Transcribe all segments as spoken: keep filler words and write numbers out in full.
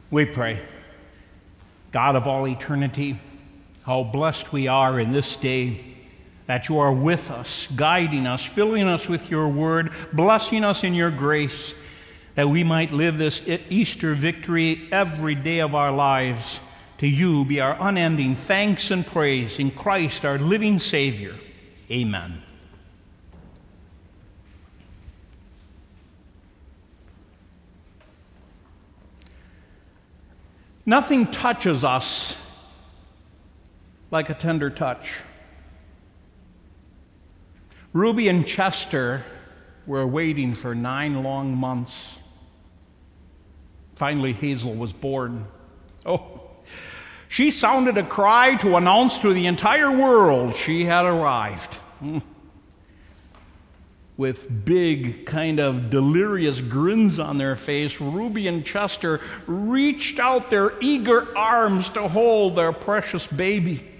We pray. God of all eternity, how blessed we are in this day that you are with us, guiding us, filling us with your word, blessing us in your grace, that we might live this Easter victory every day of our lives. To you be our unending thanks and praise in Christ, our living Savior. Amen. Nothing touches us like a tender touch. Ruby and Chester were waiting for nine long months. Finally, Hazel was born. Oh, she sounded a cry to announce to the entire world she had arrived. With big, kind of delirious grins on their face, Ruby and Chester reached out their eager arms to hold their precious baby.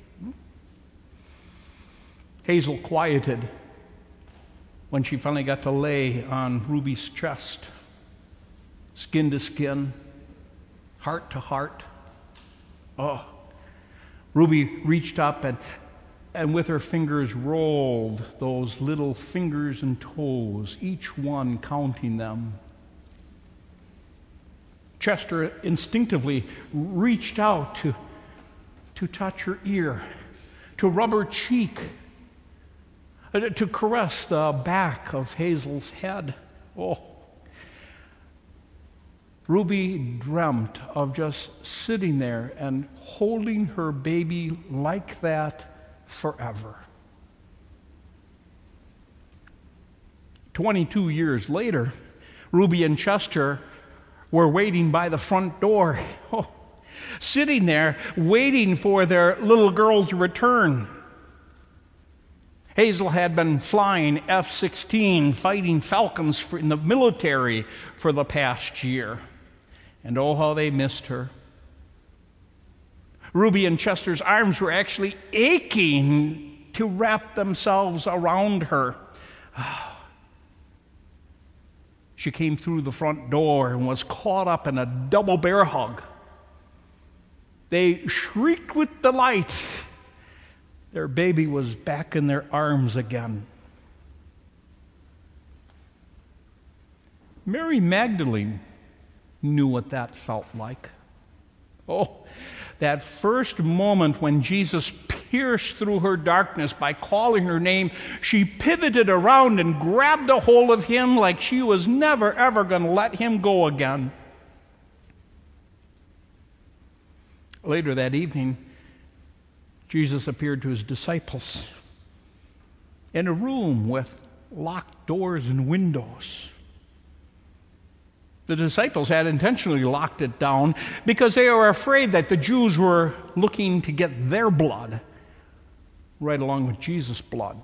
Hazel quieted when she finally got to lay on Ruby's chest, skin to skin, heart to heart. Oh, Ruby reached up and And with her fingers rolled those little fingers and toes, each one counting them. Chester instinctively reached out to, to touch her ear, to rub her cheek, to caress the back of Hazel's head. Oh. Ruby dreamt of just sitting there and holding her baby like that forever. Twenty-two years later, Ruby and Chester were waiting by the front door, oh, sitting there waiting for their little girl to return. Hazel had been flying F sixteen, fighting Falcons for, in the military for the past year. And oh, how they missed her. Ruby and Chester's arms were actually aching to wrap themselves around her. She came through the front door and was caught up in a double bear hug. They shrieked with delight. Their baby was back in their arms again. Mary Magdalene knew what that felt like. Oh, that first moment when Jesus pierced through her darkness by calling her name, she pivoted around and grabbed a hold of him like she was never, ever going to let him go again. Later that evening, Jesus appeared to his disciples in a room with locked doors and windows. The disciples had intentionally locked it down because they were afraid that the Jews were looking to get their blood right along with Jesus' blood.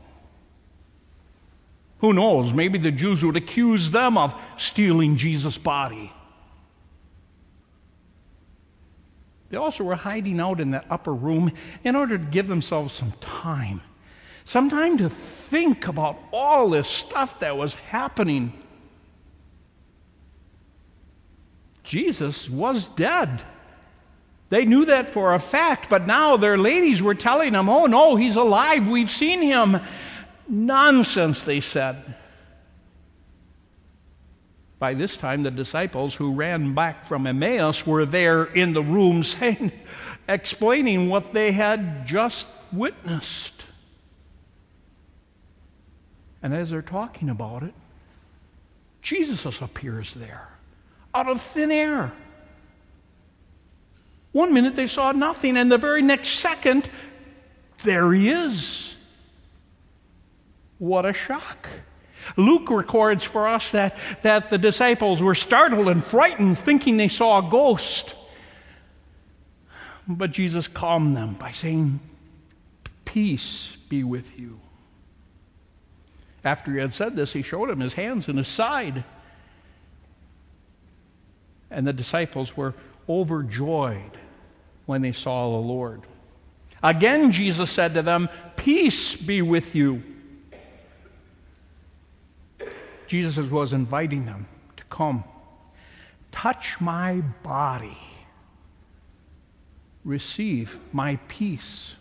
Who knows, maybe the Jews would accuse them of stealing Jesus' body. They also were hiding out in that upper room in order to give themselves some time. Some time to think about all this stuff that was happening. Jesus was dead. They knew that for a fact, but now their ladies were telling them, oh no, he's alive, we've seen him. Nonsense, they said. By this time, the disciples who ran back from Emmaus were there in the room saying, explaining what they had just witnessed. And as they're talking about it, Jesus appears there, out of thin air. One minute they saw nothing, and the very next second, there he is. What a shock. Luke records for us that, that the disciples were startled and frightened, thinking they saw a ghost. But Jesus calmed them by saying, peace be with you. After he had said this, he showed them his hands and his side. And the disciples were overjoyed when they saw the Lord. Again, Jesus said to them, peace be with you. Jesus was inviting them to come, touch my body. Receive my peace.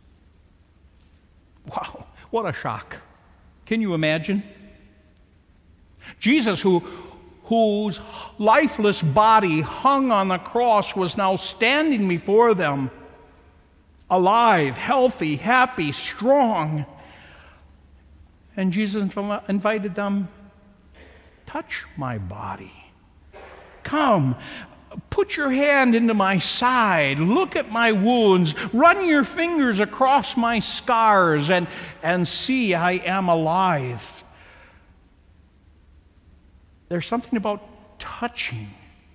Wow, what a shock. Can you imagine? Jesus, who, whose lifeless body hung on the cross, was now standing before them, alive, healthy, happy, strong. And Jesus invited them, touch my body. Come, put your hand into my side. Look at my wounds. Run your fingers across my scars and, and see I am alive. There's something about touching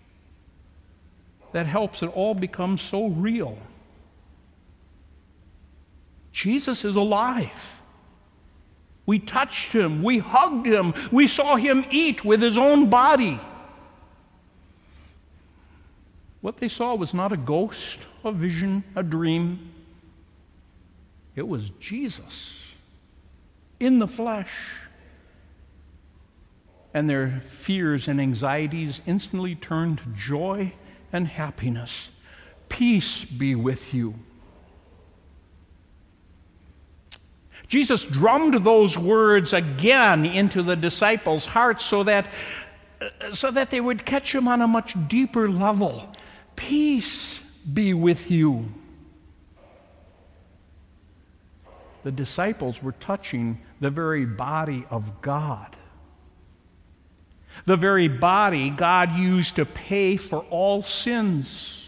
that helps it all become so real. Jesus is alive. We touched him. We hugged him. We saw him eat with his own body. What they saw was not a ghost, a vision, a dream. It was Jesus in the flesh. And their fears and anxieties instantly turned to joy and happiness. Peace be with you. Jesus drummed those words again into the disciples' hearts so that, so that they would catch them on a much deeper level. Peace be with you. The disciples were touching the very body of God. The very body God used to pay for all sins.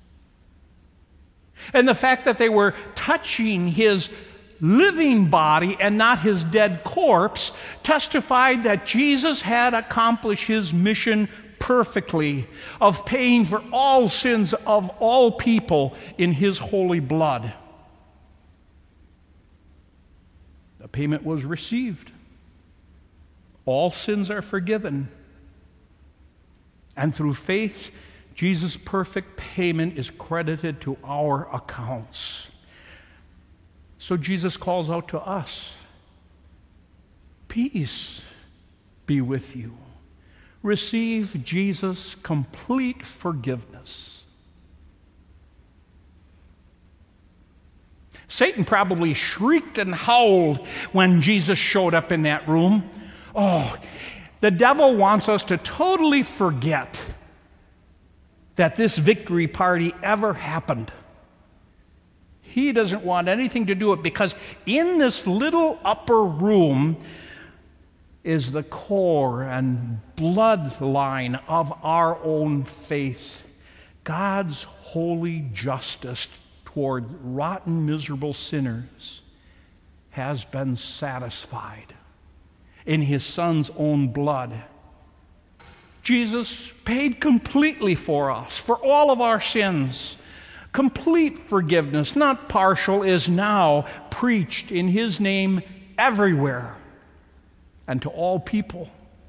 And the fact that they were touching his living body and not his dead corpse testified that Jesus had accomplished his mission perfectly of paying for all sins of all people in his holy blood. The payment was received. All sins are forgiven. And through faith, Jesus' perfect payment is credited to our accounts. So Jesus calls out to us, peace be with you. Receive Jesus' complete forgiveness. Satan probably shrieked and howled when Jesus showed up in that room. Oh, the devil wants us to totally forget that this victory party ever happened. He doesn't want anything to do with it because in this little upper room is the core and bloodline of our own faith. God's holy justice toward rotten, miserable sinners has been satisfied in his Son's own blood. Jesus paid completely for us, for all of our sins. Complete forgiveness, not partial, is now preached in his name everywhere and to all people.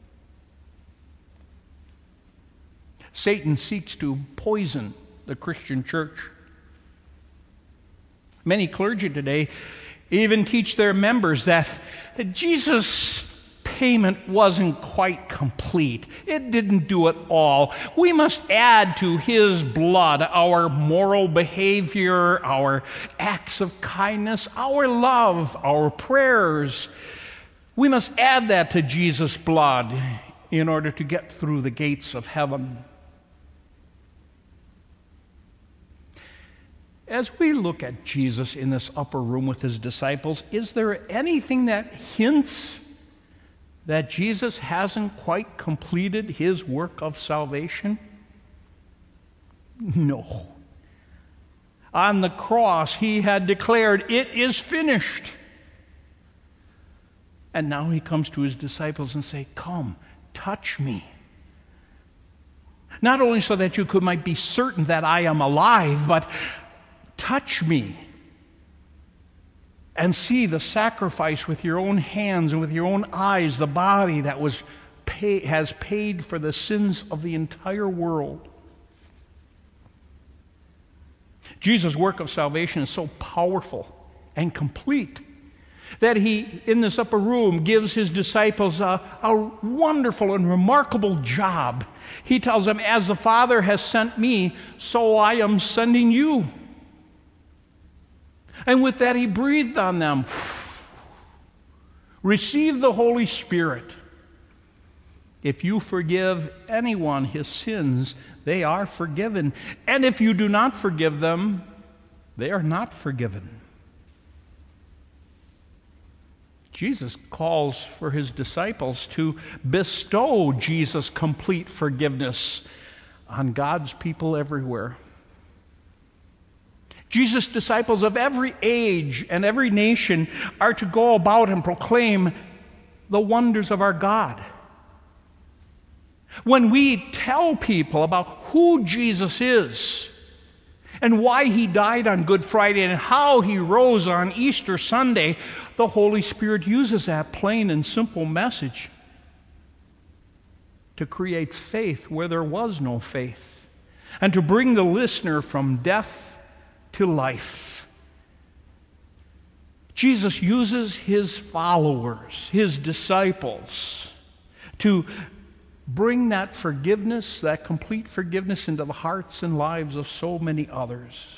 Satan seeks to poison the Christian church. Many clergy today even teach their members that Jesus' payment wasn't quite complete. It didn't do it all. We must add to his blood our moral behavior, our acts of kindness, our love, our prayers. We must add that to Jesus' blood in order to get through the gates of heaven. As we look at Jesus in this upper room with his disciples, is there anything that hints that Jesus hasn't quite completed his work of salvation? No. On the cross, he had declared, "It is finished." And now he comes to his disciples and say, "Come, touch me." Not only so that you could might be certain that I am alive, but touch me and see the sacrifice with your own hands and with your own eyes, the body that was pay, has paid for the sins of the entire world. Jesus' work of salvation is so powerful and complete that he, in this upper room, gives his disciples a, a wonderful and remarkable job He tells them, as the Father has sent me, so I am sending you. And with that, he breathed on them. Receive the Holy Spirit. If you forgive anyone his sins, they are forgiven. And if you do not forgive them, they are not forgiven. Jesus calls for his disciples to bestow Jesus' complete forgiveness on God's people everywhere. Jesus' disciples of every age and every nation are to go about and proclaim the wonders of our God. When we tell people about who Jesus is and why he died on Good Friday and how he rose on Easter Sunday, the Holy Spirit uses that plain and simple message to create faith where there was no faith and to bring the listener from death to life. Jesus uses his followers, his disciples, to bring that forgiveness, that complete forgiveness into the hearts and lives of so many others.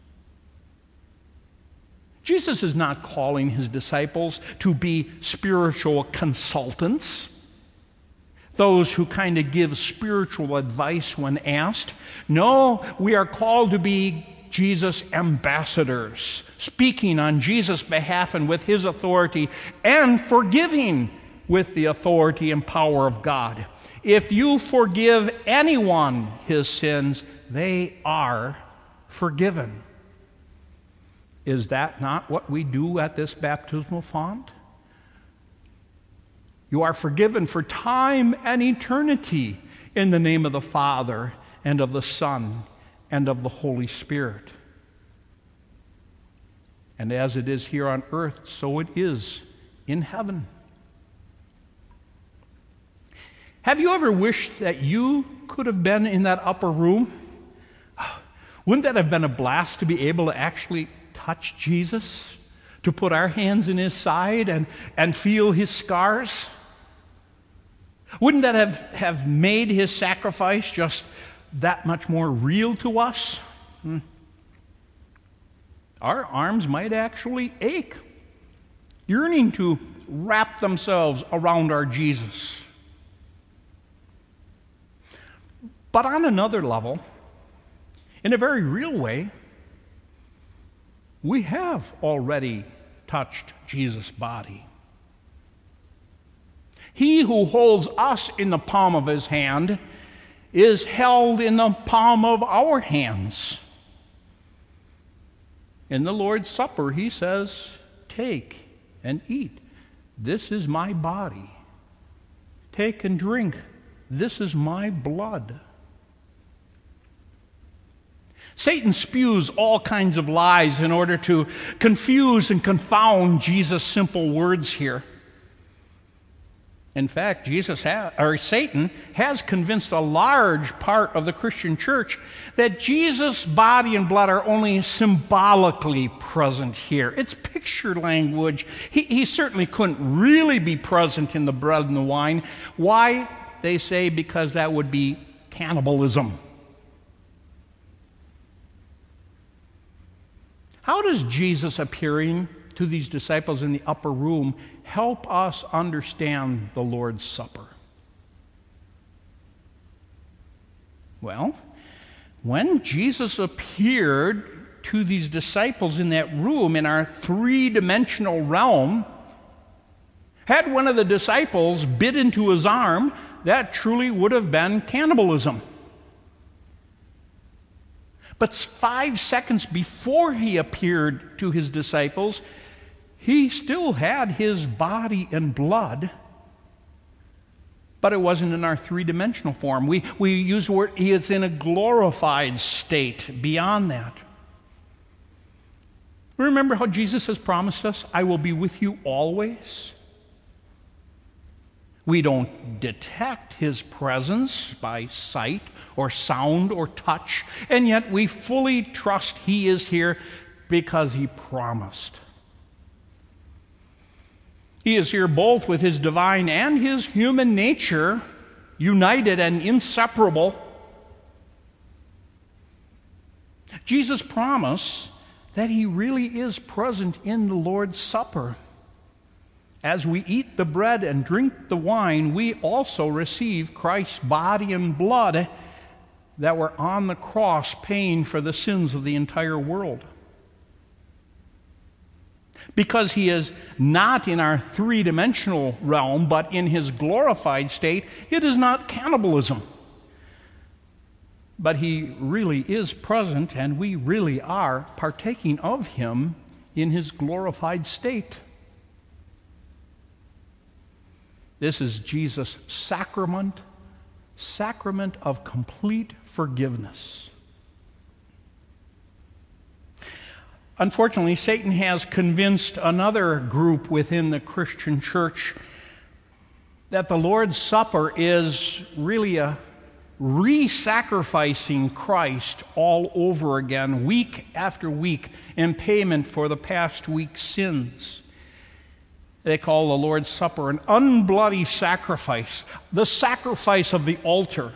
Jesus is not calling his disciples to be spiritual consultants, those who kind of give spiritual advice when asked. No, we are called to be Jesus' ambassadors, speaking on Jesus' behalf and with his authority, and forgiving with the authority and power of God. If you forgive anyone his sins, they are forgiven. Is that not what we do at this baptismal font? You are forgiven for time and eternity in the name of the Father and of the Son and of the Holy Spirit. And as it is here on earth, so it is in heaven. Have you ever wished that you could have been in that upper room? Wouldn't that have been a blast to be able to actually touch Jesus, to put our hands in his side and, and feel his scars? Wouldn't that have, have made his sacrifice just that much more real to us? Hmm. Our arms might actually ache, yearning to wrap themselves around our Jesus. But on another level, in a very real way, we have already touched Jesus' body. He who holds us in the palm of his hand is held in the palm of our hands. In the Lord's Supper, he says, "Take and eat. This is my body. Take and drink. This is my blood." Satan spews all kinds of lies in order to confuse and confound Jesus' simple words here. In fact, Jesus ha- or Satan has convinced a large part of the Christian church that Jesus' body and blood are only symbolically present here. It's picture language. He, he certainly couldn't really be present in the bread and the wine. Why? They say because that would be cannibalism. How does Jesus appearing to these disciples in the upper room help us understand the Lord's Supper? Well, when Jesus appeared to these disciples in that room in our three-dimensional realm, had one of the disciples bit into his arm, that truly would have been cannibalism. But five seconds before he appeared to his disciples, he still had his body and blood, but it wasn't in our three-dimensional form. We, we use the word, he is in a glorified state beyond that. Remember how Jesus has promised us, "I will be with you always"? We don't detect his presence by sight or sound or touch, and yet we fully trust he is here because he promised. He is here both with his divine and his human nature united and inseparable. Jesus promised that he really is present in the Lord's Supper. As we eat the bread and drink the wine, we also receive Christ's body and blood that were on the cross paying for the sins of the entire world. Because he is not in our three-dimensional realm, but in his glorified state, it is not cannibalism. But he really is present, and we really are partaking of him in his glorified state. This is Jesus' sacrament, sacrament of complete forgiveness. Unfortunately, Satan has convinced another group within the Christian church that the Lord's Supper is really a re-sacrificing Christ all over again, week after week, in payment for the past week's sins. They call the Lord's Supper an unbloody sacrifice, the sacrifice of the altar.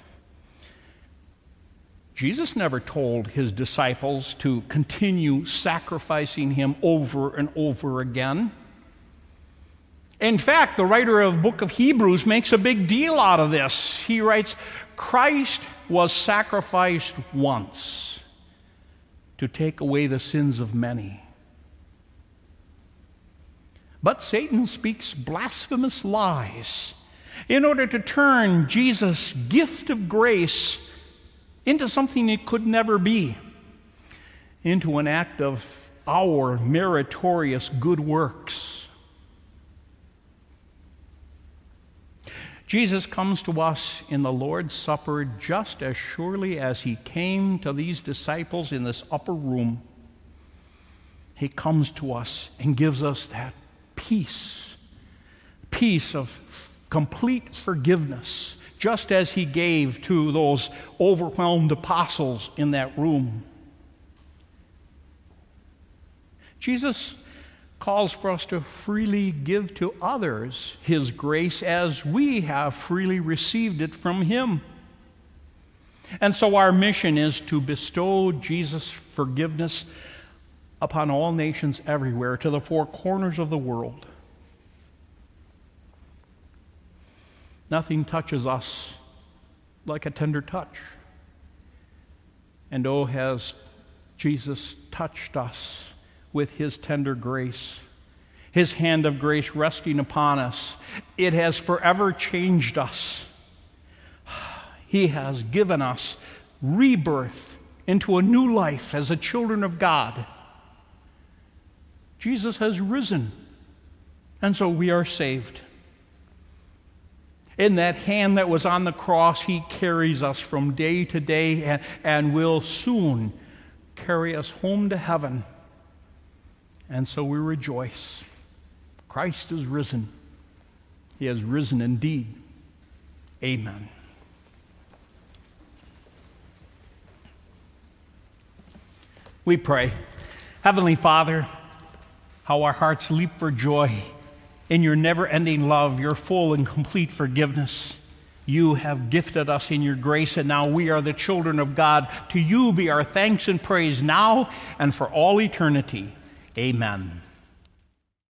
Jesus never told his disciples to continue sacrificing him over and over again. In fact, the writer of the book of Hebrews makes a big deal out of this. He writes, Christ was sacrificed once to take away the sins of many. But Satan speaks blasphemous lies in order to turn Jesus' gift of grace into something it could never be, into an act of our meritorious good works. Jesus comes to us in the Lord's Supper just as surely as he came to these disciples in this upper room. He comes to us and gives us that peace, peace of complete forgiveness, just as he gave to those overwhelmed apostles in that room. Jesus calls for us to freely give to others his grace as we have freely received it from him. And so our mission is to bestow Jesus' forgiveness upon all nations everywhere, to the four corners of the world. Nothing touches us like a tender touch. And oh, has Jesus touched us with his tender grace, his hand of grace resting upon us. It has forever changed us. He has given us rebirth into a new life as the children of God. Jesus has risen, and so we are saved. In that hand that was on the cross, he carries us from day to day and, and will soon carry us home to heaven. And so we rejoice. Christ is risen. He has risen indeed. Amen. We pray. Heavenly Father, how our hearts leap for joy in your never-ending love, your full and complete forgiveness. You have gifted us in your grace, and now we are the children of God. To you be our thanks and praise now and for all eternity. Amen.